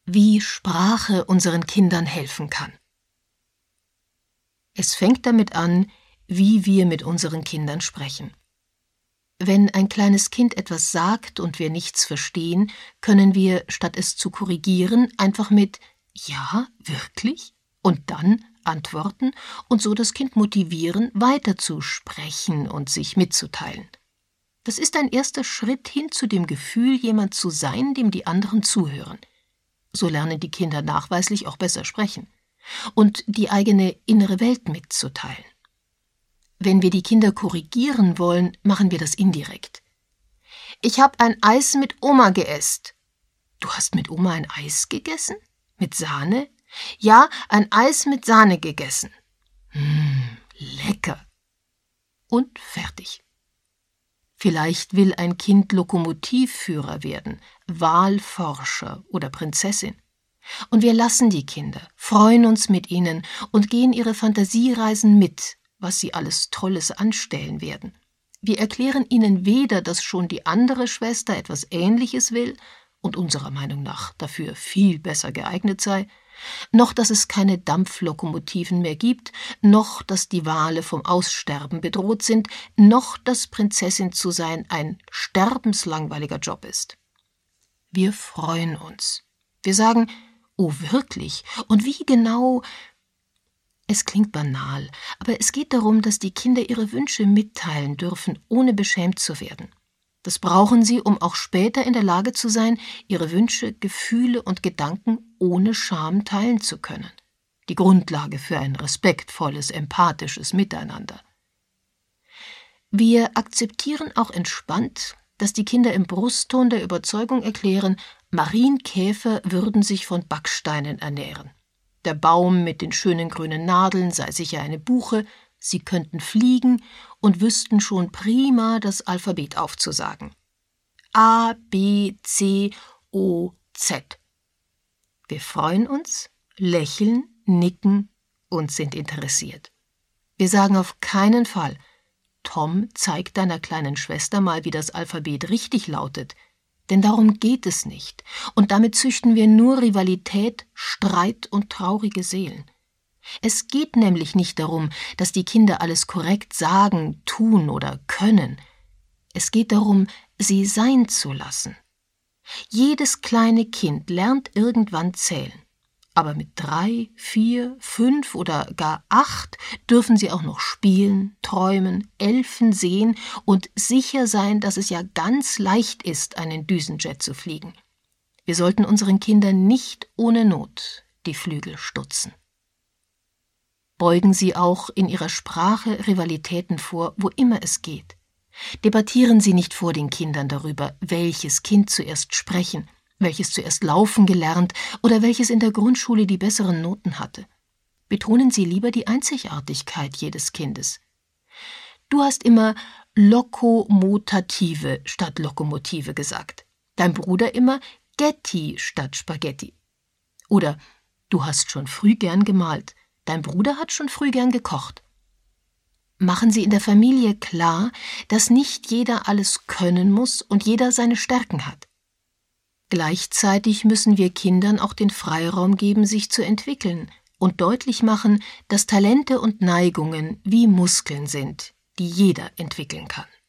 wie Sprache unseren Kindern helfen kann. Es fängt damit an, wie wir mit unseren Kindern sprechen. Wenn ein kleines Kind etwas sagt und wir nichts verstehen, können wir, statt es zu korrigieren, einfach mit »Ja, wirklich?« und dann antworten und so das Kind motivieren, weiter zu sprechen und sich mitzuteilen. Das ist ein erster Schritt hin zu dem Gefühl, jemand zu sein, dem die anderen zuhören. So lernen die Kinder nachweislich auch besser sprechen und die eigene innere Welt mitzuteilen. Wenn wir die Kinder korrigieren wollen, machen wir das indirekt. »Ich hab ein Eis mit Oma geesst.« »Du hast mit Oma ein Eis gegessen? Mit Sahne?« »Ja, ein Eis mit Sahne gegessen.« Lecker. Und fertig. Vielleicht will ein Kind Lokomotivführer werden, Walforscher oder Prinzessin. Und wir lassen die Kinder, freuen uns mit ihnen und gehen ihre Fantasiereisen mit, was sie alles Tolles anstellen werden. Wir erklären ihnen weder, dass schon die andere Schwester etwas Ähnliches will und unserer Meinung nach dafür viel besser geeignet sei, noch dass es keine Dampflokomotiven mehr gibt, noch dass die Wale vom Aussterben bedroht sind, noch dass Prinzessin zu sein ein sterbenslangweiliger Job ist. Wir freuen uns. Wir sagen, oh wirklich? Und wie genau? Es klingt banal, aber es geht darum, dass die Kinder ihre Wünsche mitteilen dürfen, ohne beschämt zu werden. Das brauchen sie, um auch später in der Lage zu sein, ihre Wünsche, Gefühle und Gedanken ohne Scham teilen zu können. Die Grundlage für ein respektvolles, empathisches Miteinander. Wir akzeptieren auch entspannt, dass die Kinder im Brustton der Überzeugung erklären, Marienkäfer würden sich von Backsteinen ernähren. Der Baum mit den schönen grünen Nadeln sei sicher eine Buche, sie könnten fliegen und wüssten schon prima das Alphabet aufzusagen. A, B, C, O, Z. Wir freuen uns, lächeln, nicken und sind interessiert. Wir sagen auf keinen Fall, Tom, zeig deiner kleinen Schwester mal, wie das Alphabet richtig lautet. Denn darum geht es nicht. Und damit züchten wir nur Rivalität, Streit und traurige Seelen. Es geht nämlich nicht darum, dass die Kinder alles korrekt sagen, tun oder können. Es geht darum, sie sein zu lassen. Jedes kleine Kind lernt irgendwann zählen. Aber mit 3, 4, 5 oder gar 8 dürfen sie auch noch spielen, träumen, Elfen sehen und sicher sein, dass es ja ganz leicht ist, einen Düsenjet zu fliegen. Wir sollten unseren Kindern nicht ohne Not die Flügel stutzen. Beugen Sie auch in Ihrer Sprache Rivalitäten vor, wo immer es geht. Debattieren Sie nicht vor den Kindern darüber, welches Kind zuerst sprechen, welches zuerst laufen gelernt oder welches in der Grundschule die besseren Noten hatte. Betonen Sie lieber die Einzigartigkeit jedes Kindes. Du hast immer Lokomotative statt Lokomotive gesagt. Dein Bruder immer Getti statt Spaghetti. Oder du hast schon früh gern gemalt. Dein Bruder hat schon früh gern gekocht. Machen Sie in der Familie klar, dass nicht jeder alles können muss und jeder seine Stärken hat. Gleichzeitig müssen wir Kindern auch den Freiraum geben, sich zu entwickeln und deutlich machen, dass Talente und Neigungen wie Muskeln sind, die jeder entwickeln kann.